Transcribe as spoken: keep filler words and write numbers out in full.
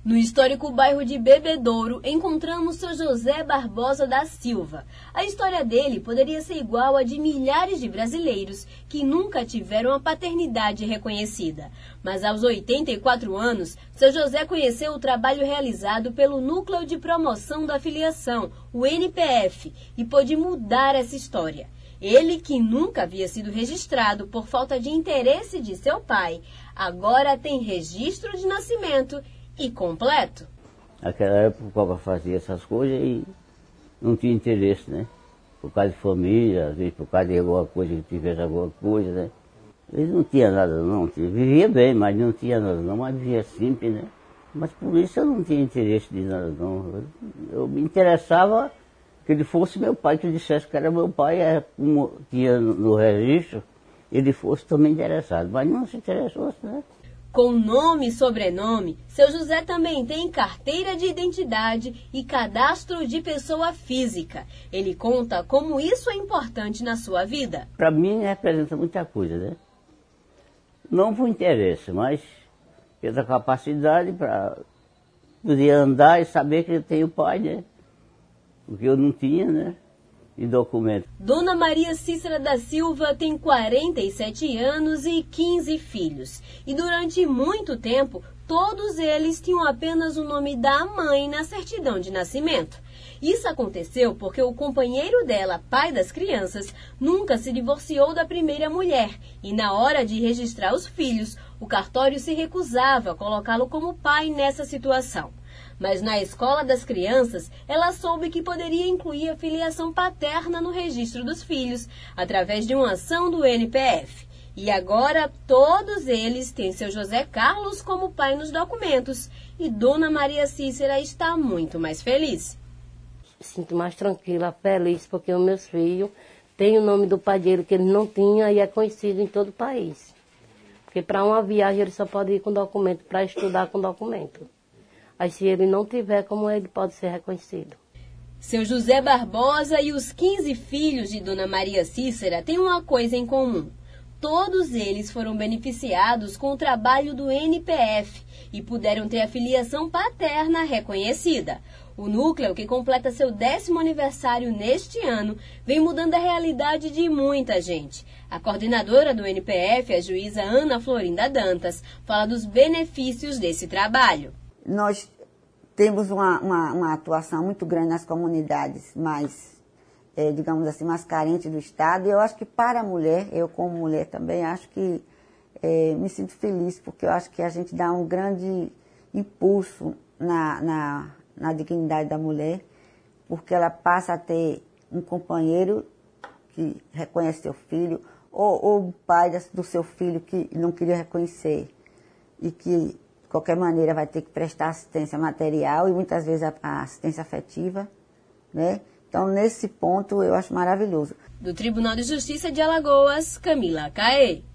No histórico bairro de Bebedouro, encontramos seu José Barbosa da Silva. A história dele poderia ser igual a de milhares de brasileiros que nunca tiveram a paternidade reconhecida. Mas aos oitenta e quatro anos, seu José conheceu o trabalho realizado pelo Núcleo de Promoção da Filiação, o N P F, e pôde mudar essa história. Ele, que nunca havia sido registrado por falta de interesse de seu pai, agora tem registro de nascimento e completo. Naquela época o Coca fazia essas coisas e não tinha interesse, né? Por causa de família, às vezes por causa de alguma coisa, que tivesse alguma coisa, né? Ele não tinha nada não, vivia bem, mas não tinha nada não, mas vivia simples, né? Mas por isso eu não tinha interesse de nada não. Eu me interessava que ele fosse meu pai, que ele dissesse que era meu pai, é, como tinha no registro, ele fosse também interessado, mas não se interessou, né? Com nome e sobrenome, seu José também tem carteira de identidade e cadastro de pessoa física. Ele conta como isso é importante na sua vida. Para mim representa muita coisa, né? Não por interesse, mas pela capacidade para poder andar e saber que eu tenho pai, né? Porque eu não tinha, né? E documento. Dona Maria Cícera da Silva tem quarenta e sete anos e quinze filhos. E durante muito tempo, todos eles tinham apenas o nome da mãe na certidão de nascimento. Isso aconteceu porque o companheiro dela, pai das crianças, nunca se divorciou da primeira mulher. E na hora de registrar os filhos, o cartório se recusava a colocá-lo como pai nessa situação. Mas na escola das crianças, ela soube que poderia incluir a filiação paterna no registro dos filhos, através de uma ação do N P F. E agora todos eles têm seu José Carlos como pai nos documentos. E Dona Maria Cícera está muito mais feliz. Sinto mais tranquila, feliz, porque os meus filhos têm o nome do pai dele que ele não tinha e é conhecido em todo o país. Porque para uma viagem ele só pode ir com documento, para estudar com documento. Aí se ele não tiver, como ele pode ser reconhecido? Seu José Barbosa e os quinze filhos de Dona Maria Cícera têm uma coisa em comum. Todos eles foram beneficiados com o trabalho do N P F e puderam ter a filiação paterna reconhecida. O núcleo, que completa seu décimo aniversário neste ano, vem mudando a realidade de muita gente. A coordenadora do N P F, a juíza Ana Florinda Dantas, fala dos benefícios desse trabalho. Nós temos uma, uma, uma atuação muito grande nas comunidades mais, é, digamos assim, mais carentes do Estado. E eu acho que para a mulher, eu como mulher também, acho que é, me sinto feliz, porque eu acho que a gente dá um grande impulso na, na, na dignidade da mulher, porque ela passa a ter um companheiro que reconhece seu filho, ou, ou o pai do seu filho que não queria reconhecer e que de qualquer maneira vai ter que prestar assistência material e muitas vezes a, a assistência afetiva, né? Então, nesse ponto, eu acho maravilhoso. Do Tribunal de Justiça de Alagoas, Camila Caê.